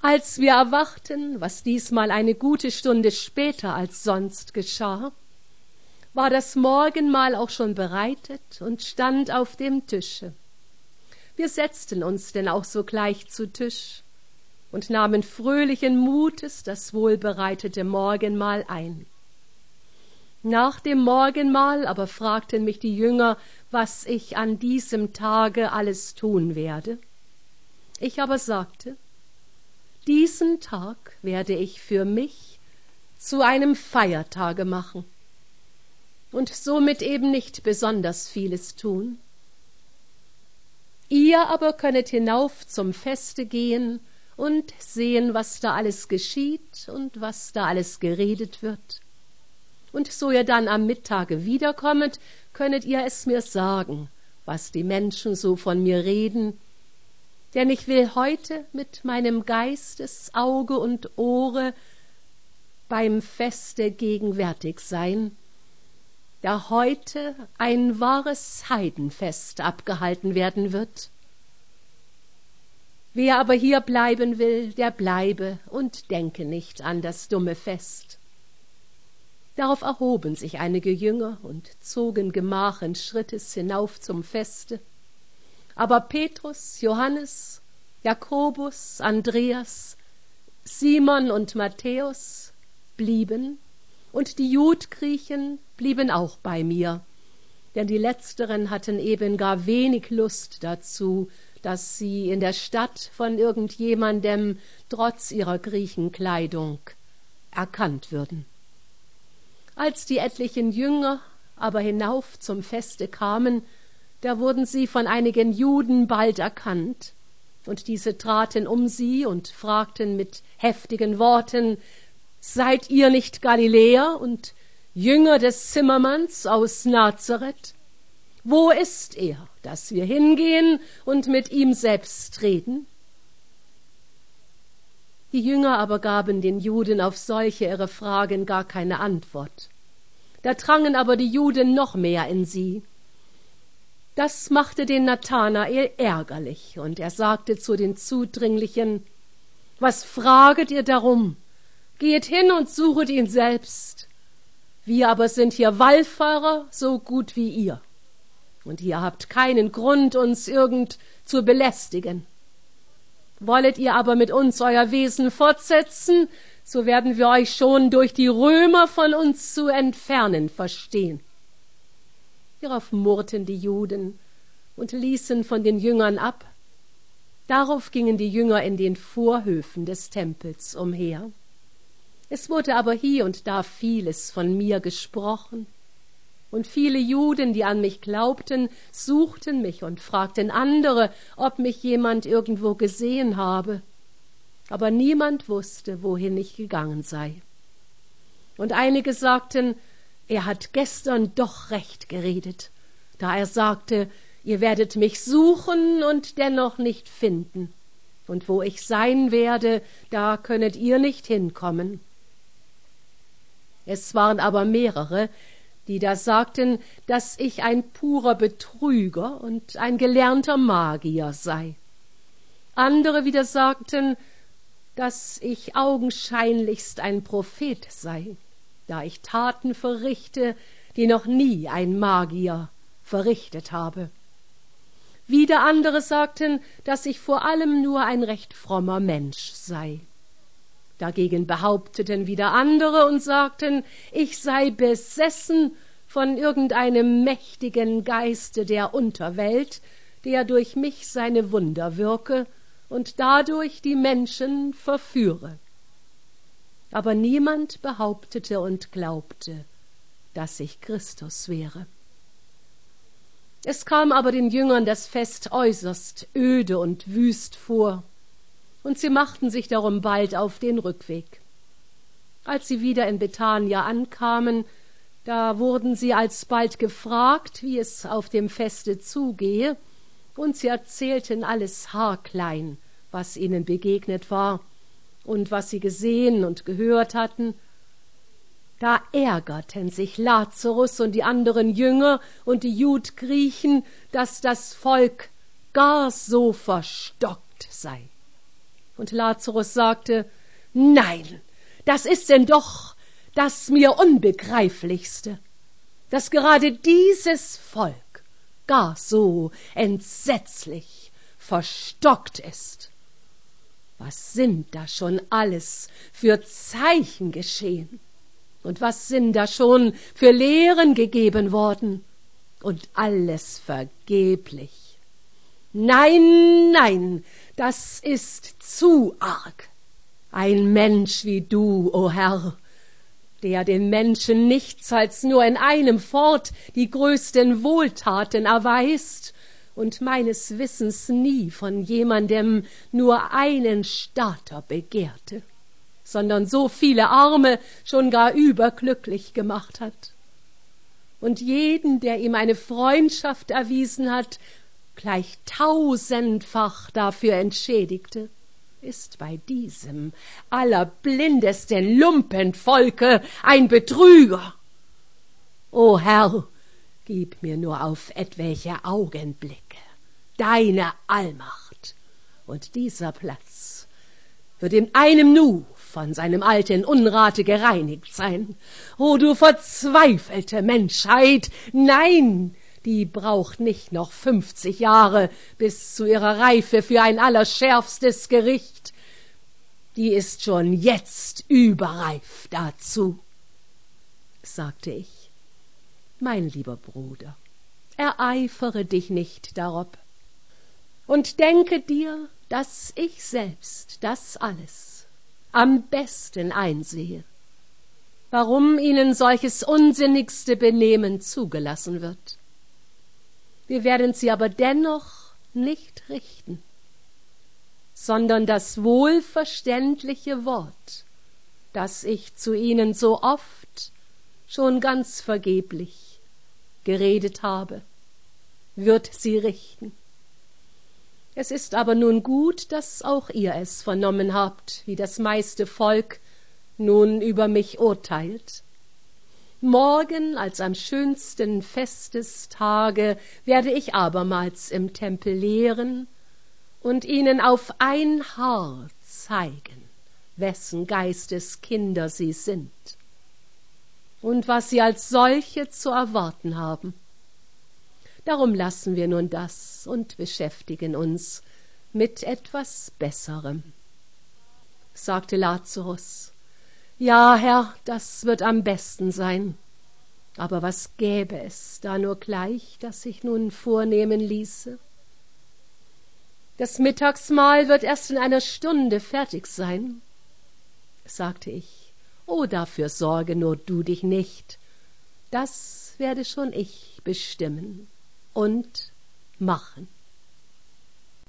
Als wir erwachten, was diesmal eine gute Stunde später als sonst geschah, war das Morgenmahl auch schon bereitet und stand auf dem Tische. Wir setzten uns denn auch sogleich zu Tisch und nahmen fröhlichen Mutes das wohlbereitete Morgenmahl ein. Nach dem Morgenmahl aber fragten mich die Jünger, was ich an diesem Tage alles tun werde. Ich aber sagte, diesen Tag werde ich für mich zu einem Feiertage machen und somit eben nicht besonders vieles tun. Ihr aber könnet hinauf zum Feste gehen und sehen, was da alles geschieht und was da alles geredet wird. Und so ihr dann am Mittage wiederkommet, könnet ihr es mir sagen, was die Menschen so von mir reden. Denn ich will heute mit meinem Geistesauge und Ohre beim Feste gegenwärtig sein, da heute ein wahres Heidenfest abgehalten werden wird. Wer aber hier bleiben will, der bleibe und denke nicht an das dumme Fest. Darauf erhoben sich einige Jünger und zogen gemachen Schrittes hinauf zum Feste. Aber Petrus, Johannes, Jakobus, Andreas, Simon und Matthäus blieben, und die Judgriechen blieben auch bei mir, denn die Letzteren hatten eben gar wenig Lust dazu, dass sie in der Stadt von irgendjemandem trotz ihrer Griechenkleidung erkannt würden. Als die etlichen Jünger aber hinauf zum Feste kamen, da wurden sie von einigen Juden bald erkannt, und diese traten um sie und fragten mit heftigen Worten, »Seid ihr nicht Galiläer und Jünger des Zimmermanns aus Nazareth? Wo ist er, dass wir hingehen und mit ihm selbst reden?« Die Jünger aber gaben den Juden auf solche ihre Fragen gar keine Antwort. Da drangen aber die Juden noch mehr in sie. Das machte den Nathanael ärgerlich, und er sagte zu den Zudringlichen, »Was fraget ihr darum? Geht hin und suchet ihn selbst. Wir aber sind hier Wallfahrer, so gut wie ihr. Und ihr habt keinen Grund, uns irgend zu belästigen. Wollet ihr aber mit uns euer Wesen fortsetzen, so werden wir euch schon durch die Römer von uns zu entfernen verstehen.« Hierauf murrten die Juden und ließen von den Jüngern ab. Darauf gingen die Jünger in den Vorhöfen des Tempels umher. Es wurde aber hier und da vieles von mir gesprochen, und viele Juden, die an mich glaubten, suchten mich und fragten andere, ob mich jemand irgendwo gesehen habe. Aber niemand wusste, wohin ich gegangen sei. Und einige sagten, er hat gestern doch recht geredet, da er sagte, ihr werdet mich suchen und dennoch nicht finden. Und wo ich sein werde, da könnet ihr nicht hinkommen. Es waren aber mehrere, die da sagten, dass ich ein purer Betrüger und ein gelernter Magier sei. Andere wieder sagten, dass ich augenscheinlichst ein Prophet sei, da ich Taten verrichte, die noch nie ein Magier verrichtet habe. Wieder andere sagten, dass ich vor allem nur ein recht frommer Mensch sei. Dagegen behaupteten wieder andere und sagten, ich sei besessen von irgendeinem mächtigen Geiste der Unterwelt, der durch mich seine Wunder wirke und dadurch die Menschen verführe. Aber niemand behauptete und glaubte, dass ich Christus wäre. Es kam aber den Jüngern das Fest äußerst öde und wüst vor, und sie machten sich darum bald auf den Rückweg. Als sie wieder in Bethania ankamen, da wurden sie alsbald gefragt, wie es auf dem Feste zugehe, und sie erzählten alles haarklein, was ihnen begegnet war und was sie gesehen und gehört hatten. Da ärgerten sich Lazarus und die anderen Jünger und die Judgriechen, dass das Volk gar so verstockt sei. Und Lazarus sagte, »Nein, das ist denn doch das mir Unbegreiflichste, dass gerade dieses Volk gar so entsetzlich verstockt ist. Was sind da schon alles für Zeichen geschehen? Und was sind da schon für Lehren gegeben worden? Und alles vergeblich. Nein, nein, das ist zu arg. Ein Mensch wie du, o Herr, der den Menschen nichts als nur in einem fort die größten Wohltaten erweist und meines Wissens nie von jemandem nur einen Starter begehrte, sondern so viele Arme schon gar überglücklich gemacht hat. Und jeden, der ihm eine Freundschaft erwiesen hat, gleich tausendfach dafür entschädigte, ist bei diesem allerblindesten Lumpenvolke ein Betrüger. O Herr, gib mir nur auf etwelche Augenblicke deine Allmacht, und dieser Platz wird in einem Nu von seinem alten Unrate gereinigt sein. O du verzweifelte Menschheit, nein, die braucht nicht noch 50 Jahre bis zu ihrer Reife für ein allerschärfstes Gericht. Die ist schon jetzt überreif dazu, sagte ich. Mein lieber Bruder, ereifere dich nicht darob und denke dir, dass ich selbst das alles am besten einsehe, warum ihnen solches unsinnigste Benehmen zugelassen wird. Wir werden sie aber dennoch nicht richten, sondern das wohlverständliche Wort, das ich zu ihnen so oft schon ganz vergeblich geredet habe, wird sie richten. Es ist aber nun gut, dass auch ihr es vernommen habt, wie das meiste Volk nun über mich urteilt. Morgen, als am schönsten Festestage, werde ich abermals im Tempel lehren und ihnen auf ein Haar zeigen, wessen Geistes Kinder sie sind und was sie als solche zu erwarten haben. Darum lassen wir nun das und beschäftigen uns mit etwas Besserem, sagte Lazarus. Ja, Herr, das wird am besten sein. Aber was gäbe es da nur gleich, das sich nun vornehmen ließe? Das Mittagsmahl wird erst in einer Stunde fertig sein, sagte ich. Oh, dafür sorge nur du dich nicht. Das werde schon ich bestimmen und machen.